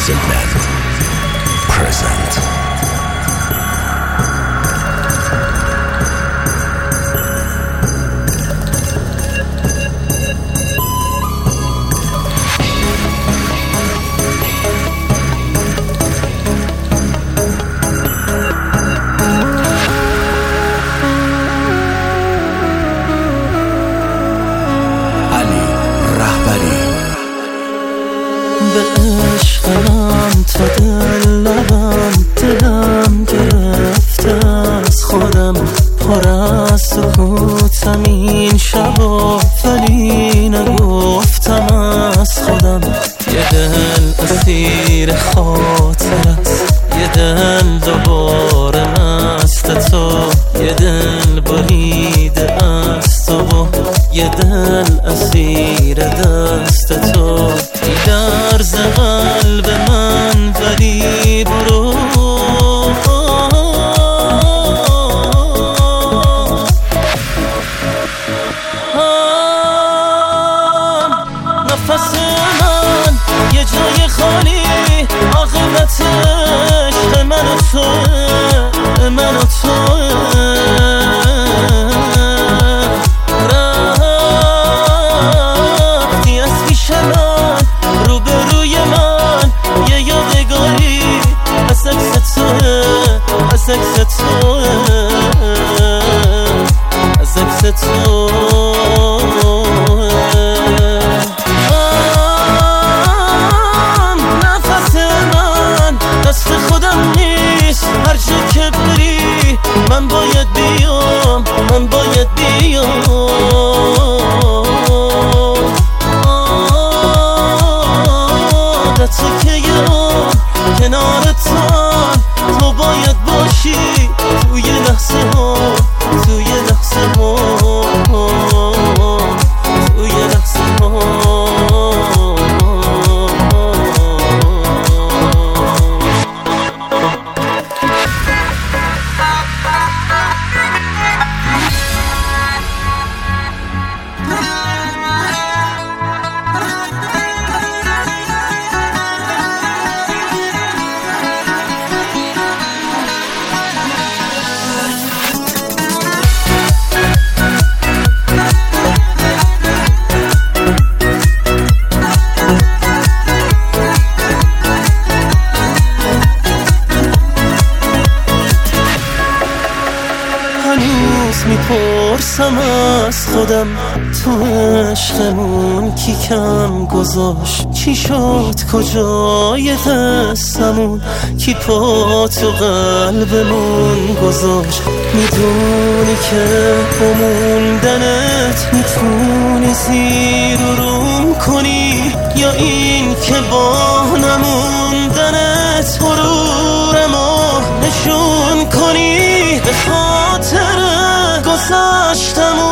Hasn't meant present. به عشق من تا دل لبم دلم گرفته از خودم، پر از سکوتم این شبا ولی نگفتم از خودم. یه دل اسیر خاطر است، یه دل دوباره مست تو، یه دل بریده از تو، یه دل اسیر دست تو. درز قلب من ولی برو، نفس من یه جای خالی، عاقبت عشق من و توه، من و توه. رفتی از پیش من، روبروی من یه یادگاری از عکس توه، از عکس توه، از عکس توه. نفس من دست خودم نیست، هر جا که بری من باید بیام، من باید بیام. تو که یه کنارتم، تو باید باشی توی لحظه ها، توی لحظه ها، توی لحظه ها. هنوز میپرسم از خودم، تو عشقمون کی کم گذاشت، کی شد کجای قصمون، کی پا تو قلبمون گذاشت. میدونی که با موندنت میتونی زیر و روم کنی، یا این که با نموندنت غرورمو نشون کنی. به خاطر گذشتم